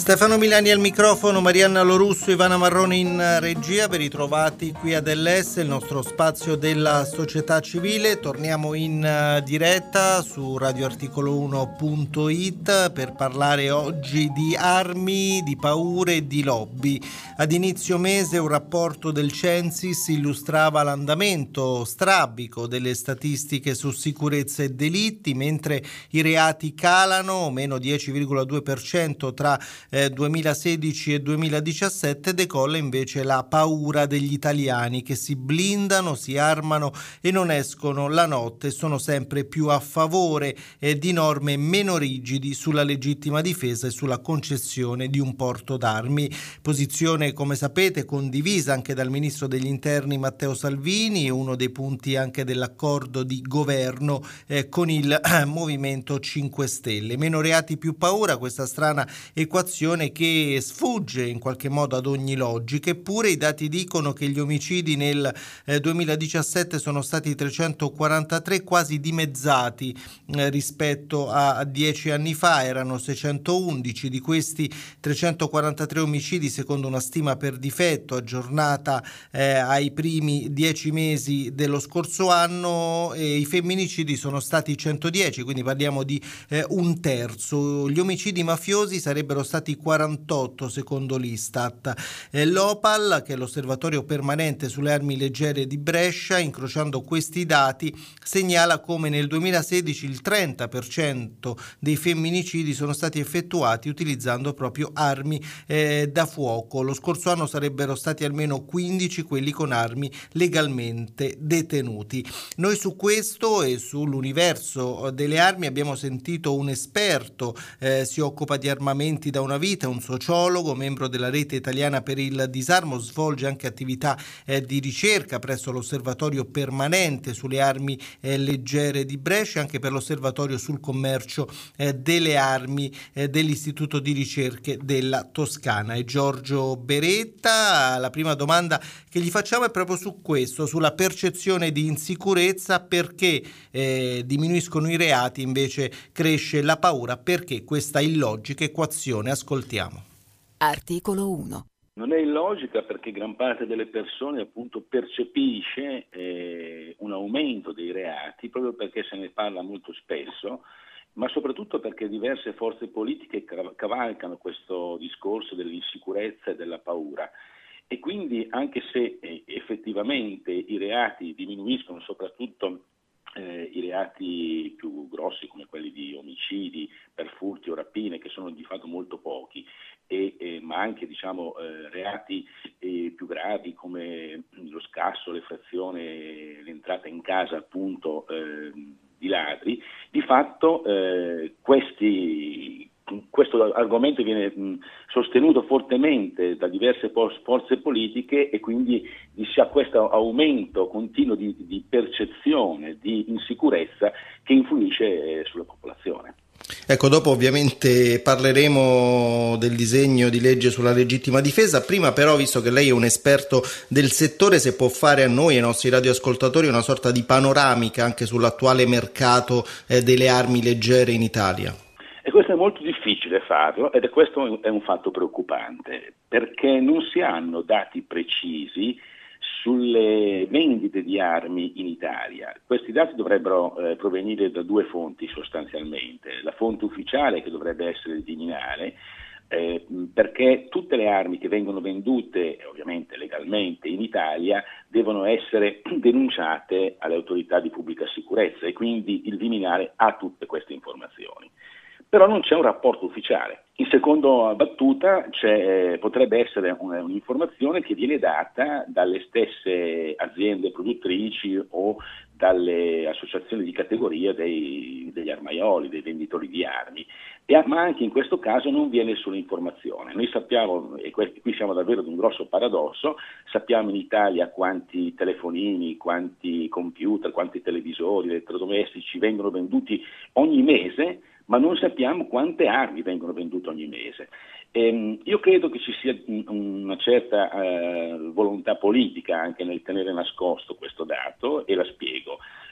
Stefano Milani al microfono, Marianna Lorusso, Ivana Marrone in regia. Ben ritrovati qui ad LS, il nostro spazio della società civile. Torniamo in diretta su radioarticolo1.it per parlare oggi di armi, di paure e di lobby. Ad inizio mese un rapporto del Censis illustrava l'andamento strabico delle statistiche su sicurezza e delitti, mentre i reati calano, meno 10,2% tra 2016 e 2017, decolla invece la paura degli italiani che si blindano, si armano e non escono la notte, sono sempre più a favore di norme meno rigidi sulla legittima difesa e sulla concessione di un porto d'armi. Posizione, come sapete, condivisa anche dal ministro degli interni Matteo Salvini, uno dei punti anche dell'accordo di governo con il Movimento 5 Stelle. Meno reati, più paura, questa strana equazione che sfugge in qualche modo ad ogni logica, eppure i dati dicono che gli omicidi nel 2017 sono stati 343, quasi dimezzati rispetto a 10 anni fa, erano 611. Di questi 343 omicidi, secondo una stima per difetto aggiornata ai primi 10 mesi dello scorso anno, i femminicidi sono stati 110, quindi parliamo di un terzo. Gli omicidi mafiosi sarebbero stati 48 secondo l'Istat. L'Opal, che è l'osservatorio permanente sulle armi leggere di Brescia, incrociando questi dati, segnala come nel 2016 il 30% dei femminicidi sono stati effettuati utilizzando proprio armi da fuoco. Lo scorso anno sarebbero stati almeno 15 quelli con armi legalmente detenuti. Noi su questo e sull'universo delle armi abbiamo sentito un esperto, si occupa di armamenti da una vita, un sociologo, membro della rete italiana per il disarmo, svolge anche attività di ricerca presso l'osservatorio permanente sulle armi leggere di Brescia, anche per l'osservatorio sul commercio delle armi dell'Istituto di Ricerche della Toscana. È Giorgio Beretta. La prima domanda che gli facciamo è proprio su questo, sulla percezione di insicurezza, perché diminuiscono i reati invece cresce la paura, perché questa illogica equazione. Ascoltiamo. Articolo 1. Non è illogica perché gran parte delle persone appunto percepisce un aumento dei reati proprio perché se ne parla molto spesso, ma soprattutto perché diverse forze politiche cavalcano questo discorso dell'insicurezza e della paura. E quindi anche se effettivamente i reati diminuiscono, soprattutto i reati più grossi come quelli di omicidi, per furti o rapine, che sono di fatto molto pochi, ma anche reati più gravi come lo scasso, l'effrazione, l'entrata in casa appunto di ladri, di fatto questo argomento viene sostenuto fortemente da diverse forze politiche e quindi si ha questo aumento continuo di percezione di insicurezza che influisce sulla popolazione. Ecco, dopo ovviamente parleremo del disegno di legge sulla legittima difesa. Prima però, visto che lei è un esperto del settore, se può fare a noi e ai nostri radioascoltatori una sorta di panoramica anche sull'attuale mercato delle armi leggere in Italia. E questo è molto difficile farlo ed questo è un fatto preoccupante perché non si hanno dati precisi sulle vendite di armi in Italia. Questi dati dovrebbero provenire da due fonti sostanzialmente. La fonte ufficiale, che dovrebbe essere il Viminale, perché tutte le armi che vengono vendute ovviamente legalmente in Italia devono essere denunciate alle autorità di pubblica sicurezza e quindi il Viminale ha tutte queste informazioni. Però non c'è un rapporto ufficiale. In seconda battuta potrebbe essere un'informazione che viene data dalle stesse aziende produttrici o dalle associazioni di categoria degli armaioli, dei venditori di armi, ma anche in questo caso non vi è nessuna informazione. Noi sappiamo, e qui siamo davvero ad un grosso paradosso, sappiamo in Italia quanti telefonini, quanti computer, quanti televisori, elettrodomestici vengono venduti ogni mese, ma non sappiamo quante armi vengono vendute ogni mese. Io credo che ci sia una certa volontà politica anche nel tenere nascosto questo dato e la spiego.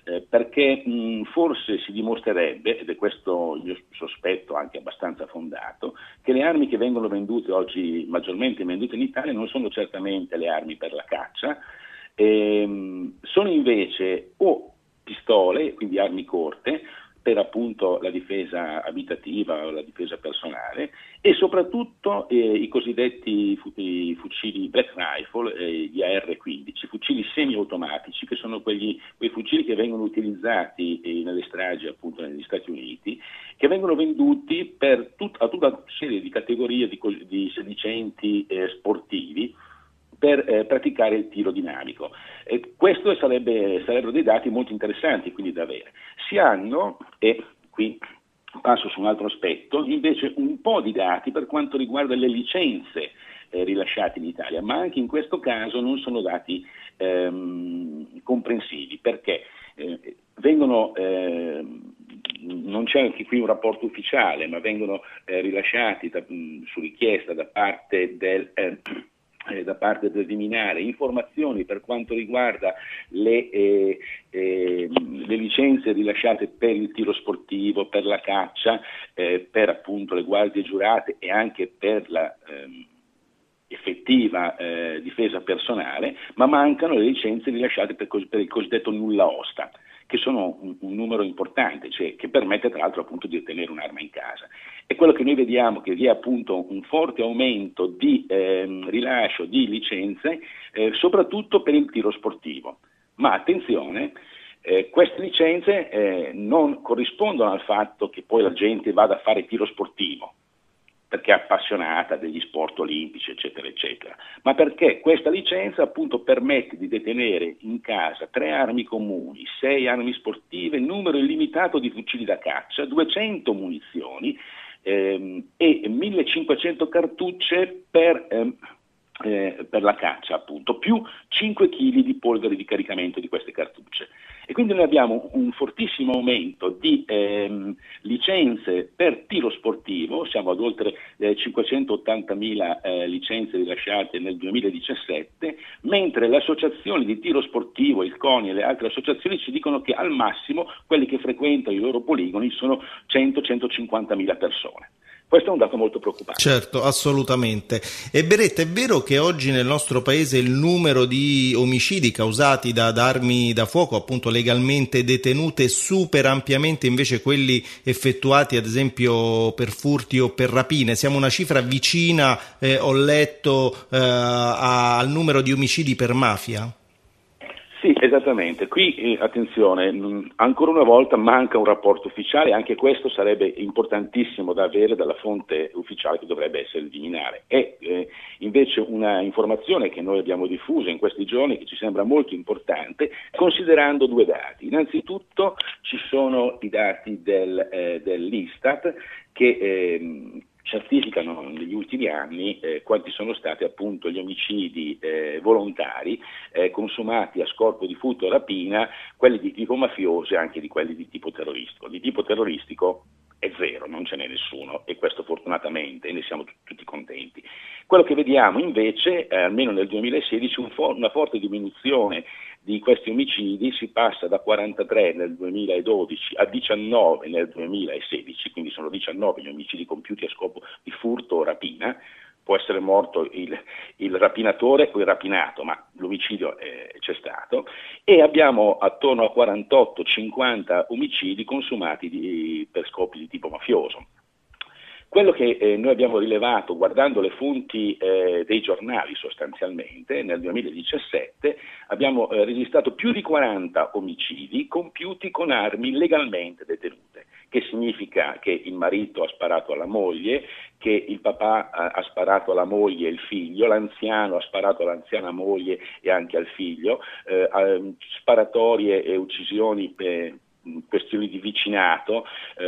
perché forse si dimostrerebbe, ed è questo il mio sospetto anche abbastanza fondato, che le armi che vengono vendute oggi, maggiormente vendute in Italia, non sono certamente le armi per la caccia, sono invece o pistole, quindi armi corte, per appunto la difesa abitativa o la difesa personale, e soprattutto i cosiddetti fucili black rifle, gli AR-15, fucili semiautomatici, che sono quei fucili che vengono utilizzati nelle stragi appunto negli Stati Uniti, che vengono venduti a tutta una serie di categorie di sedicenti sportivi per praticare il tiro dinamico. Questo sarebbero dei dati molto interessanti quindi da avere. Si hanno, e qui passo su un altro aspetto, invece un po' di dati per quanto riguarda le licenze rilasciate in Italia, ma anche in questo caso non sono dati comprensivi, perché non c'è anche qui un rapporto ufficiale, ma vengono rilasciati su richiesta da parte del Viminale informazioni per quanto riguarda le licenze rilasciate per il tiro sportivo, per la caccia, per appunto le guardie giurate e anche per la effettiva difesa personale, ma mancano le licenze rilasciate per il cosiddetto nulla osta, che sono un numero importante, cioè che permette tra l'altro appunto di ottenere un'arma in casa. E quello che noi vediamo che vi è appunto un forte aumento di rilascio di licenze, soprattutto per il tiro sportivo. Ma attenzione, queste licenze non corrispondono al fatto che poi la gente vada a fare tiro sportivo, perché è appassionata degli sport olimpici, eccetera, eccetera, ma perché questa licenza appunto permette di detenere in casa 3 armi comuni, 6 armi sportive, numero illimitato di fucili da caccia, 200 munizioni e 1500 cartucce per la caccia, appunto, più 5 kg di polvere di caricamento di queste cartucce. E quindi noi abbiamo un fortissimo aumento di licenze per tiro sportivo, siamo ad oltre 580.000 licenze rilasciate nel 2017, mentre le associazioni di tiro sportivo, il CONI e le altre associazioni ci dicono che al massimo quelli che frequentano i loro poligoni sono 100-150.000 persone. Questo è un dato molto preoccupante. Certo, assolutamente. E Beretta, è vero che oggi nel nostro paese il numero di omicidi causati da armi da fuoco, appunto legalmente detenute, supera ampiamente invece quelli effettuati ad esempio per furti o per rapine? Siamo una cifra vicina, ho letto, al numero di omicidi per mafia? Sì, esattamente. Qui, attenzione, ancora una volta manca un rapporto ufficiale, anche questo sarebbe importantissimo da avere dalla fonte ufficiale che dovrebbe essere il Viminale. È invece una informazione che noi abbiamo diffuso in questi giorni che ci sembra molto importante, considerando 2 dati. Innanzitutto ci sono i dati dell'Istat che certificano negli ultimi anni quanti sono stati appunto gli omicidi volontari consumati a scopo di furto o rapina, quelli di tipo mafioso e anche di quelli di tipo terroristico. Di tipo terroristico è 0, non ce n'è nessuno, e questo fortunatamente ne siamo tutti contenti. Quello che vediamo invece, almeno nel 2016, una forte diminuzione di questi omicidi, si passa da 43 nel 2012 a 19 nel 2016, quindi sono 19 gli omicidi compiuti a scopo di furto o rapina. Può essere morto il rapinatore o il rapinato, ma l'omicidio c'è stato, e abbiamo attorno a 48-50 omicidi consumati per scopi di tipo mafioso. Quello che noi abbiamo rilevato guardando le fonti dei giornali sostanzialmente, nel 2017 abbiamo registrato più di 40 omicidi compiuti con armi legalmente detenute, che significa che il marito ha sparato alla moglie, che il papà ha sparato alla moglie e il figlio, l'anziano ha sparato all'anziana moglie e anche al figlio, sparatorie e uccisioni per questioni di vicinato.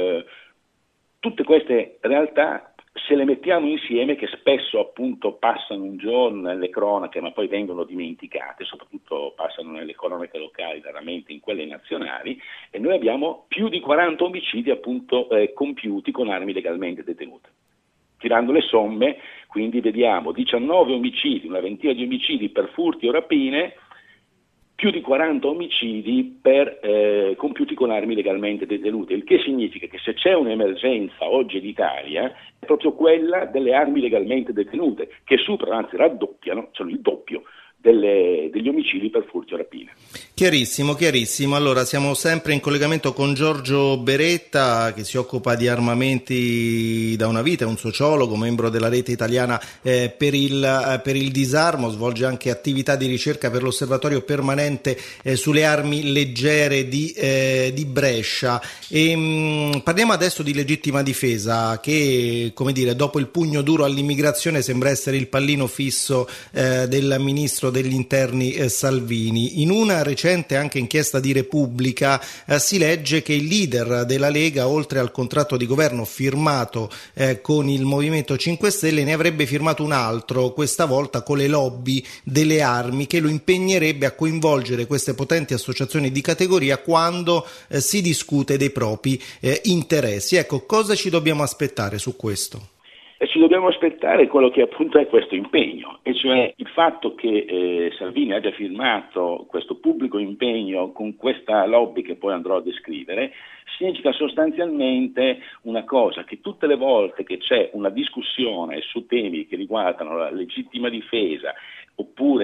Tutte queste realtà, se le mettiamo insieme, che spesso appunto passano un giorno nelle cronache ma poi vengono dimenticate, soprattutto passano nelle cronache locali, raramente in quelle nazionali, e noi abbiamo più di 40 omicidi appunto compiuti con armi legalmente detenute. Tirando le somme, quindi vediamo 19 omicidi, una ventina di omicidi per furti o rapine, più di 40 omicidi compiuti con armi legalmente detenute, il che significa che se c'è un'emergenza oggi in Italia è proprio quella delle armi legalmente detenute, che superano, anzi raddoppiano, sono il doppio degli omicidi per furto e rapina. Chiarissimo, chiarissimo. Allora, siamo sempre in collegamento con Giorgio Beretta, che si occupa di armamenti da una vita, è un sociologo, membro della rete italiana per il disarmo, svolge anche attività di ricerca per l'osservatorio permanente sulle armi leggere di Brescia. Parliamo adesso di legittima difesa, che, come dire, dopo il pugno duro all'immigrazione sembra essere il pallino fisso del ministro degli interni Salvini. In una recente anche inchiesta di Repubblica si legge che il leader della Lega, oltre al contratto di governo firmato con il Movimento 5 Stelle, ne avrebbe firmato un altro, questa volta con le lobby delle armi, che lo impegnerebbe a coinvolgere queste potenti associazioni di categoria quando si discute dei propri interessi. Ecco, cosa ci dobbiamo aspettare su questo? E ci dobbiamo aspettare quello che appunto è questo impegno, e cioè il fatto che Salvini abbia firmato questo pubblico impegno con questa lobby che poi andrò a descrivere, significa sostanzialmente una cosa: che tutte le volte che c'è una discussione su temi che riguardano la legittima difesa oppure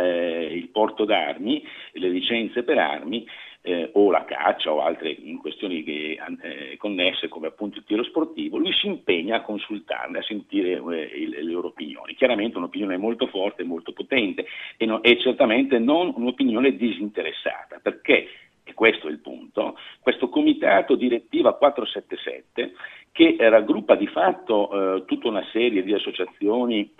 il porto d'armi, le licenze per armi, o la caccia o altre questioni connesse come appunto il tiro sportivo, lui si impegna a consultarne, a sentire le loro opinioni. Chiaramente un'opinione molto forte, molto potente e certamente non un'opinione disinteressata, perché, e questo è il punto, questo comitato direttiva 477, che raggruppa di fatto tutta una serie di associazioni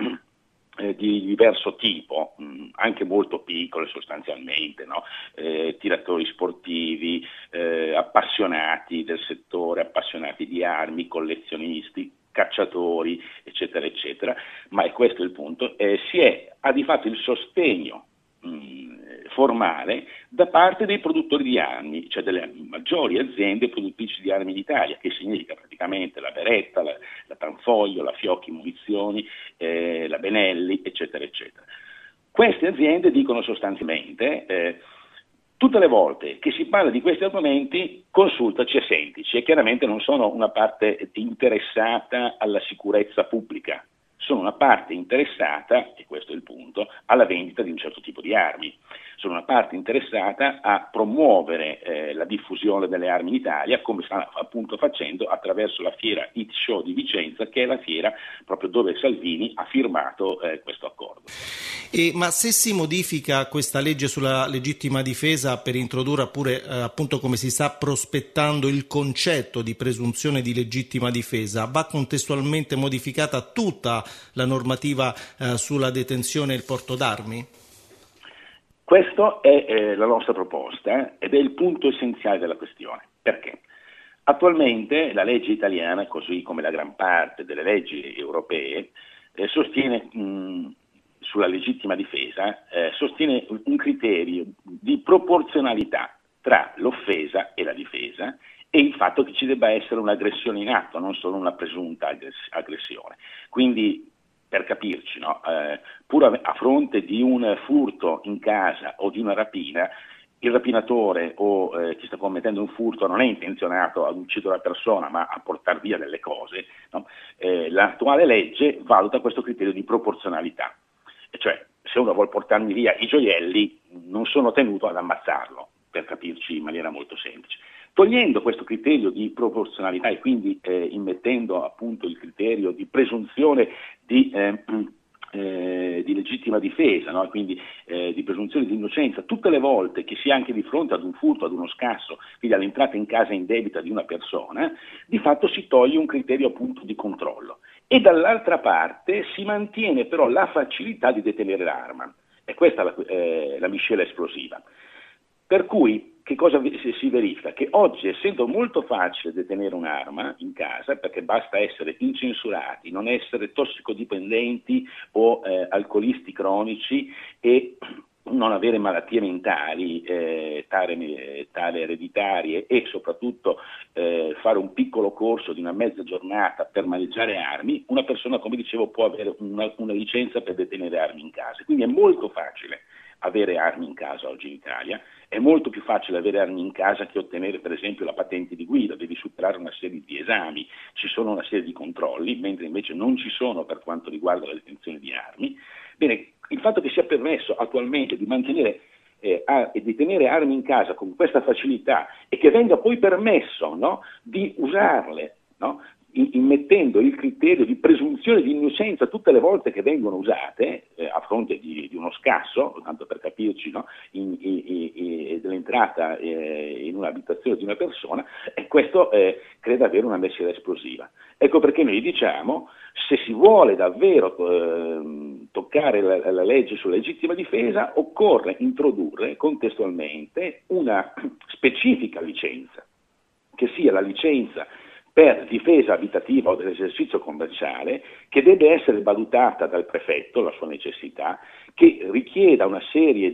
di diverso tipo, anche molto piccole sostanzialmente, no? Tiratori sportivi, appassionati del settore, appassionati di armi, collezionisti, cacciatori, eccetera, eccetera, ma è questo il punto, ha di fatto il sostegno formale da parte dei produttori di armi, cioè delle maggiori aziende produttrici di armi d'Italia, che significa praticamente la Beretta, la Tanfoglio, la Fiocchi Munizioni, la Benelli, eccetera, eccetera. Queste aziende dicono sostanzialmente tutte le volte che si parla di questi argomenti consultaci e sentici, e chiaramente non sono una parte interessata alla sicurezza pubblica, sono una parte interessata, e questo è il punto, alla vendita di un certo tipo di armi. Sono una parte interessata a promuovere la diffusione delle armi in Italia, come sta appunto facendo attraverso la fiera It Show di Vicenza, che è la fiera proprio dove Salvini ha firmato questo accordo. Ma se si modifica questa legge sulla legittima difesa per introdurre pure, appunto come si sta prospettando, il concetto di presunzione di legittima difesa, va contestualmente modificata tutta la normativa sulla detenzione e il porto d'armi? Questa è la nostra proposta ed è il punto essenziale della questione. Perché? Attualmente la legge italiana, così come la gran parte delle leggi europee, sostiene sulla legittima difesa, sostiene un criterio di proporzionalità tra l'offesa e la difesa, e il fatto che ci debba essere un'aggressione in atto, non solo una presunta aggressione. Quindi, per capirci, no? Pur a fronte di un furto in casa o di una rapina, il rapinatore o chi sta commettendo un furto non è intenzionato ad uccidere la persona, ma a portare via delle cose, no? L'attuale legge valuta questo criterio di proporzionalità, e cioè se uno vuole portarmi via i gioielli non sono tenuto ad ammazzarlo, per capirci in maniera molto semplice. Togliendo questo criterio di proporzionalità e quindi immettendo appunto il criterio di presunzione di legittima difesa, no? Quindi di presunzione di innocenza, tutte le volte che si è anche di fronte ad un furto, ad uno scasso, quindi all'entrata in casa indebita di una persona, di fatto si toglie un criterio appunto di controllo, e dall'altra parte si mantiene però la facilità di detenere l'arma, e questa è la miscela esplosiva. Per cui che cosa si verifica? Che oggi, essendo molto facile detenere un'arma in casa, perché basta essere incensurati, non essere tossicodipendenti o alcolisti cronici e non avere malattie mentali, tale ereditarie, e soprattutto fare un piccolo corso di una mezza giornata per maneggiare armi, una persona, come dicevo, può avere una licenza per detenere armi in casa. Quindi è molto facile avere armi in casa oggi in Italia. È molto più facile avere armi in casa che ottenere per esempio la patente di guida, devi superare una serie di esami, ci sono una serie di controlli, mentre invece non ci sono per quanto riguarda la detenzione di armi. Bene, il fatto che sia permesso attualmente di mantenere e di tenere armi in casa con questa facilità e che venga poi permesso, no, di usarle, no, immettendo il criterio di presunzione di innocenza tutte le volte che vengono usate a fronte di uno scasso, tanto per capirci, no, dell'entrata in un'abitazione di una persona, e questo credo avere una messiera esplosiva. Ecco perché noi diciamo, se si vuole davvero toccare la legge sulla legittima difesa, occorre introdurre contestualmente una specifica licenza, che sia la licenza per difesa abitativa o dell'esercizio commerciale, che deve essere valutata dal prefetto, la sua necessità, che richieda una serie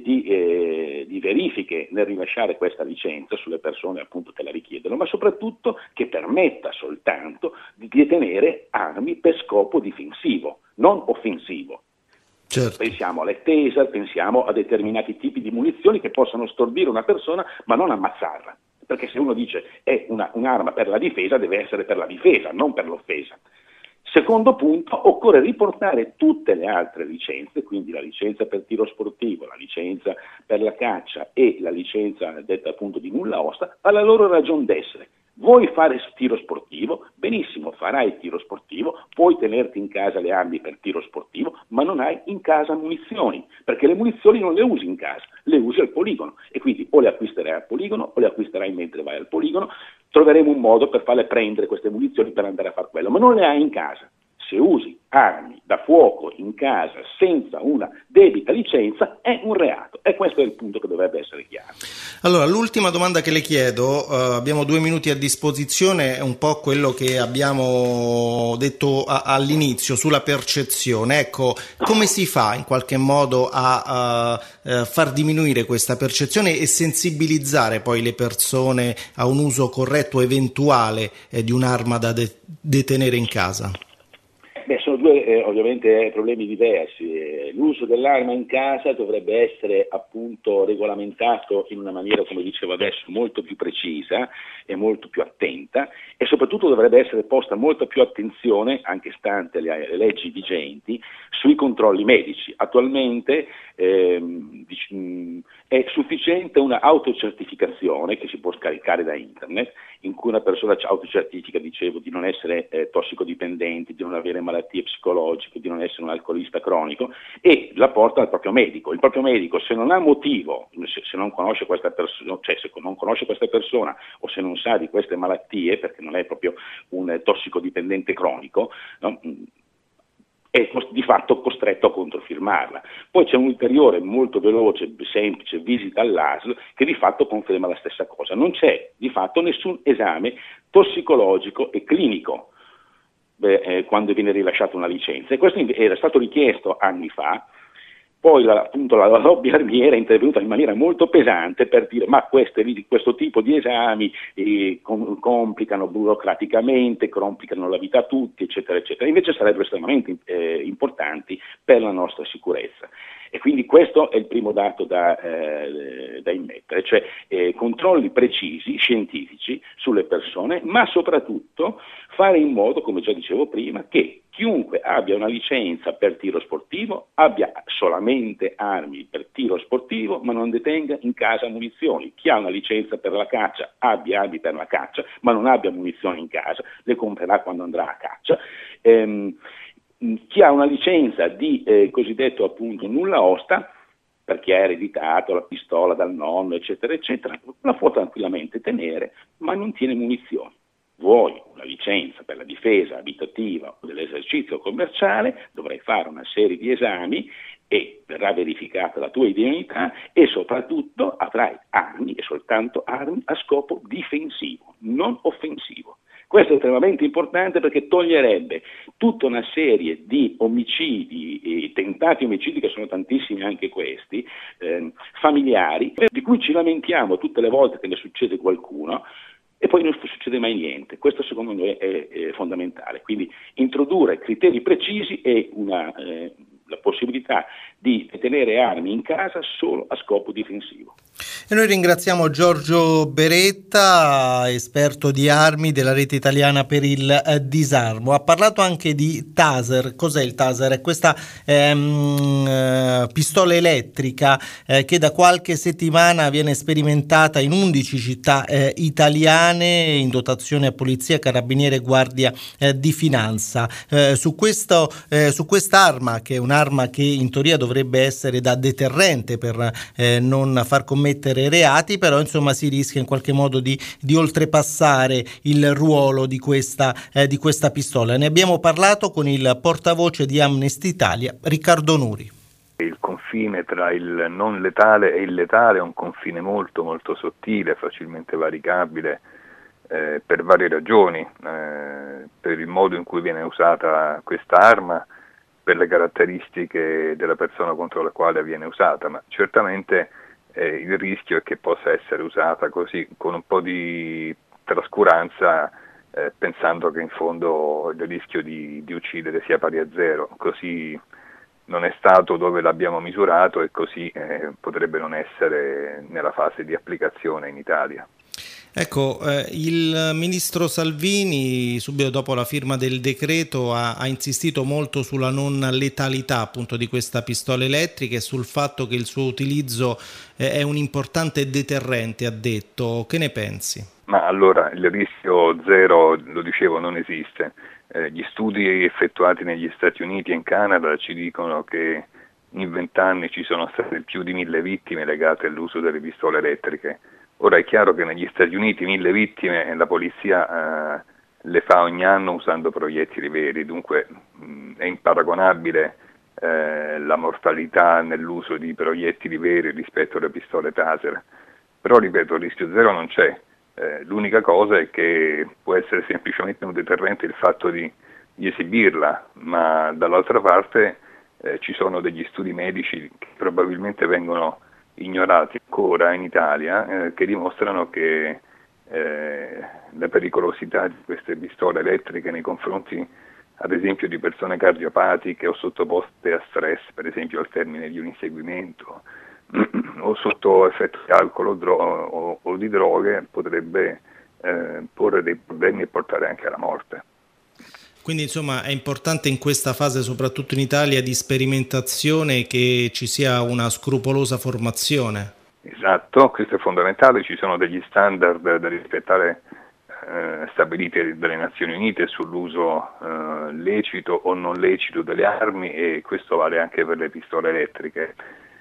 di verifiche nel rilasciare questa licenza sulle persone appunto che la richiedono, ma soprattutto che permetta soltanto di detenere armi per scopo difensivo, non offensivo. Certo. Pensiamo alle taser, pensiamo a determinati tipi di munizioni che possono stordire una persona ma non ammazzarla. Perché se uno dice è un'arma per la difesa, deve essere per la difesa, non per l'offesa. Secondo punto, occorre riportare tutte le altre licenze, quindi la licenza per tiro sportivo, la licenza per la caccia e la licenza detta appunto di nulla osta, alla loro ragion d'essere. Vuoi fare tiro sportivo? Benissimo, farai tiro sportivo, puoi tenerti in casa le armi per tiro sportivo, ma non hai in casa munizioni, perché le munizioni non le usi in casa, le usi al poligono, e quindi o le acquisterai al poligono o le acquisterai mentre vai al poligono. Troveremo un modo per farle prendere queste munizioni per andare a fare quello, ma non le hai in casa. Se usi armi da fuoco in casa senza una debita licenza è un reato, e questo è il punto che dovrebbe essere chiaro. Allora, l'ultima domanda che le chiedo, abbiamo 2 minuti a disposizione, è un po' quello che abbiamo detto all'inizio sulla percezione. Ecco, come si fa in qualche modo a far diminuire questa percezione e sensibilizzare poi le persone a un uso corretto eventuale di un'arma da detenere in casa? Beh, sono due ovviamente problemi diversi. L'uso dell'arma in casa dovrebbe essere appunto regolamentato in una maniera, come dicevo adesso, molto più precisa e molto più attenta, e soprattutto dovrebbe essere posta molta più attenzione, anche stante le leggi vigenti, sui controlli medici. Attualmente è sufficiente una autocertificazione che si può scaricare da internet, in cui una persona autocertifica, dicevo, di non essere tossicodipendente, di non avere malattie psicologiche, di non essere un alcolista cronico, e la porta al proprio medico. Il proprio medico, se non ha motivo, se non conosce questa persona, cioè se non conosce questa persona o se non sa di queste malattie, perché non è proprio un tossicodipendente cronico, no? È di fatto costretto a controfirmarla. Poi c'è un ulteriore, molto veloce, semplice, visita all'ASL, che di fatto conferma la stessa cosa. Non c'è di fatto nessun esame tossicologico e clinico quando viene rilasciata una licenza, e questo era stato richiesto anni fa. Poi appunto la lobby armiera è intervenuta in maniera molto pesante per dire ma questo tipo di esami complicano burocraticamente, complicano la vita a tutti, eccetera, eccetera. Invece sarebbero estremamente importanti per la nostra sicurezza. E quindi questo è il primo dato da immettere, cioè controlli precisi, scientifici sulle persone, ma soprattutto fare in modo, come già dicevo prima, che chiunque abbia una licenza per tiro sportivo abbia solamente armi per tiro sportivo, ma non detenga in casa munizioni. Chi ha una licenza per la caccia abbia armi per la caccia, ma non abbia munizioni in casa, le comprerà quando andrà a caccia. Chi ha una licenza di cosiddetto appunto nulla osta, perché ha ereditato la pistola dal nonno, eccetera, eccetera, la può tranquillamente tenere, ma non tiene munizioni. Vuoi una licenza per la difesa abitativa o dell'esercizio commerciale, dovrai fare una serie di esami e verrà verificata la tua identità, e soprattutto avrai armi, e soltanto armi, a scopo difensivo, non offensivo. Questo è estremamente importante perché toglierebbe tutta una serie di omicidi, tentati omicidi, che sono tantissimi anche questi, familiari, di cui ci lamentiamo tutte le volte che ne succede qualcuno, e poi non succede mai niente. Questo secondo me è fondamentale. Quindi introdurre criteri precisi e una la possibilità di tenere armi in casa solo a scopo difensivo. E noi ringraziamo Giorgio Beretta, esperto di armi della Rete Italiana per il Disarmo. Ha parlato anche di Taser. Cos'è il Taser? È questa pistola elettrica che da qualche settimana viene sperimentata in 11 città italiane, in dotazione a polizia, carabinieri e guardia di finanza. Su quest'arma, che è un'arma che in teoria dovrebbe essere da deterrente per non far commettere reati, però insomma si rischia in qualche modo di oltrepassare il ruolo di questa pistola. Ne abbiamo parlato con il portavoce di Amnesty Italia, Riccardo Nuri. Il confine tra il non letale e il letale è un confine molto molto sottile, facilmente varicabile per varie ragioni, per il modo in cui viene usata questa arma, per le caratteristiche della persona contro la quale viene usata, ma certamente il rischio è che possa essere usata così, con un po' di trascuranza, pensando che in fondo il rischio di uccidere sia pari a zero. Così non è stato dove l'abbiamo misurato e così potrebbe non essere nella fase di applicazione in Italia. Ecco, il ministro Salvini, subito dopo la firma del decreto, ha insistito molto sulla non letalità appunto di questa pistola elettrica e sul fatto che il suo utilizzo è un importante deterrente, ha detto. Che ne pensi? Ma allora, il rischio zero, lo dicevo, non esiste. Gli studi effettuati negli Stati Uniti e in Canada ci dicono che in 20 anni ci sono state più di 1.000 vittime legate all'uso delle pistole elettriche. Ora è chiaro che negli Stati Uniti 1.000 vittime la polizia le fa ogni anno usando proiettili veri, dunque è imparagonabile la mortalità nell'uso di proiettili veri rispetto alle pistole Taser. Però ripeto, il rischio zero non c'è, l'unica cosa è che può essere semplicemente un deterrente il fatto di esibirla, ma dall'altra parte ci sono degli studi medici che probabilmente vengono ignorati ancora in Italia, che dimostrano che la pericolosità di queste pistole elettriche nei confronti ad esempio di persone cardiopatiche o sottoposte a stress, per esempio al termine di un inseguimento o sotto effetto di alcol o di droghe, potrebbe porre dei problemi e portare anche alla morte. Quindi insomma è importante in questa fase, soprattutto in Italia, di sperimentazione, che ci sia una scrupolosa formazione. Esatto, questo è fondamentale, ci sono degli standard da rispettare stabiliti dalle Nazioni Unite sull'uso lecito o non lecito delle armi, e questo vale anche per le pistole elettriche.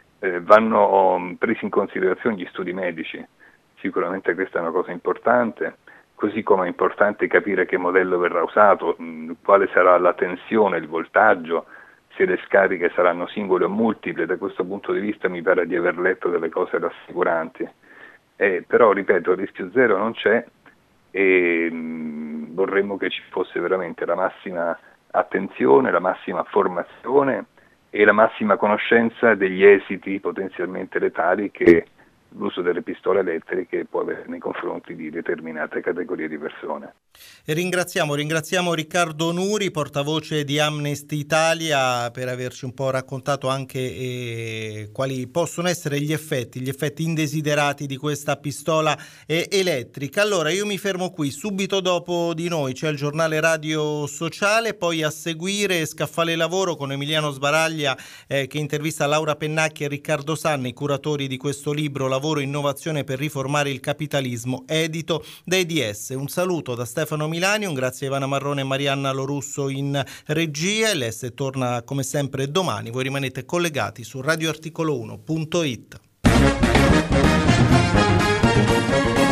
Vanno presi in considerazione gli studi medici, sicuramente questa è una cosa importante. Così come è importante capire che modello verrà usato, quale sarà la tensione, il voltaggio, se le scariche saranno singole o multiple. Da questo punto di vista mi pare di aver letto delle cose rassicuranti. Però, ripeto, il rischio zero non c'è e vorremmo che ci fosse veramente la massima attenzione, la massima formazione e la massima conoscenza degli esiti potenzialmente letali che l'uso delle pistole elettriche può avere nei confronti di determinate categorie di persone. E ringraziamo Riccardo Nuri, portavoce di Amnesty Italia, per averci un po' raccontato anche quali possono essere gli effetti indesiderati di questa pistola elettrica. Allora io mi fermo qui, subito dopo di noi c'è il giornale radio sociale, poi a seguire Scaffale Lavoro con Emiliano Sbaraglia che intervista Laura Pennacchi e Riccardo Sanna, i curatori di questo libro Lavoro e innovazione per riformare il capitalismo, edito da EDS. Un saluto da Stefano Milani, un grazie a Ivana Marrone e Marianna Lorusso in regia. LS torna come sempre domani, voi rimanete collegati su radioarticolo1.it.